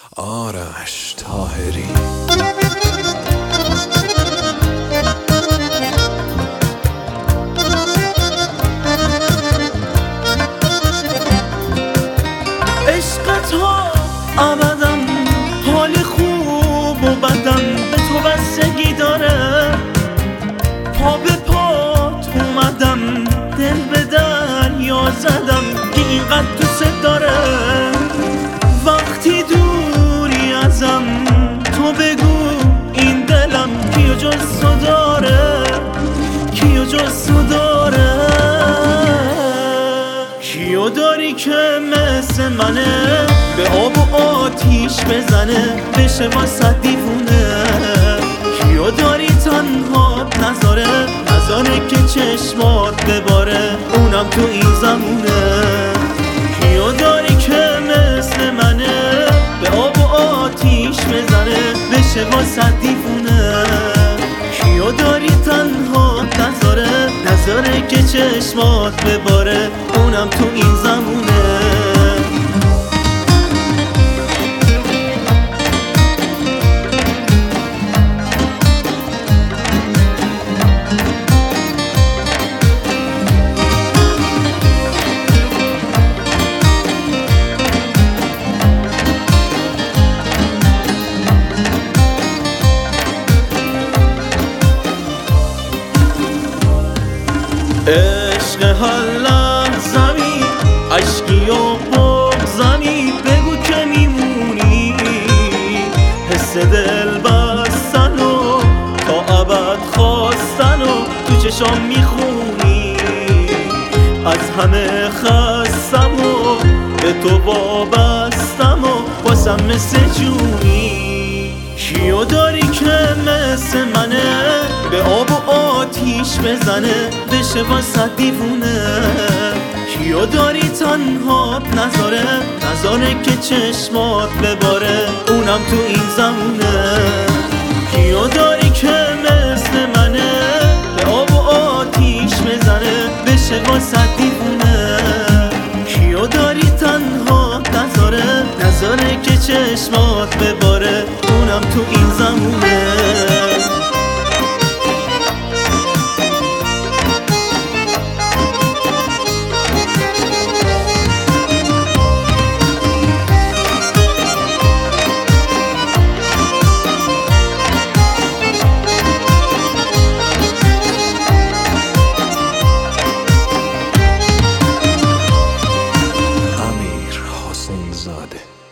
آرش طاهری. عشقت ها ابدم حال خوب و بدم به تو بستگی داره. پا به پات اومدم دل به دریا زدم که اینقدر دوست داره. وقتی دوری ازم تو بگو این دلم کیو جز تو داره، کیو جز تو داره. کیو داری که مثل منه به آب و آتیش بزنه بشه واسه دیوونه؟ کیو داری تنها نذاره که چشمات بباره اونم تو این زمونه؟ کیو داری که مثل منه به آب و آتیش بزنه بشه واسه دیوونه؟ کیو داری تنها نذاره که چشمات بباره اونم تو این زمونه؟ عشق هر لحظمی عشقی و بغضمی بگو که میمونی. حس دل بستن و تا ابد خواستن و تو چشام میخونی. از همه خستم و به تو وابستم و واسم مثل جونی. کیو داری که مثل منه به آب و آتیش بزنه بشه واسه دیوونه؟ کیو داری تنها نذاره که چشمات بباره اونم تو این زمونه؟ کیو داری که مثل منه به آب و آتیش بزنه بشه واسه دیوونه؟ کیو داری تنها نذاره که چشمات بباره اونم تو این زمونه؟ امیر حسین زاده.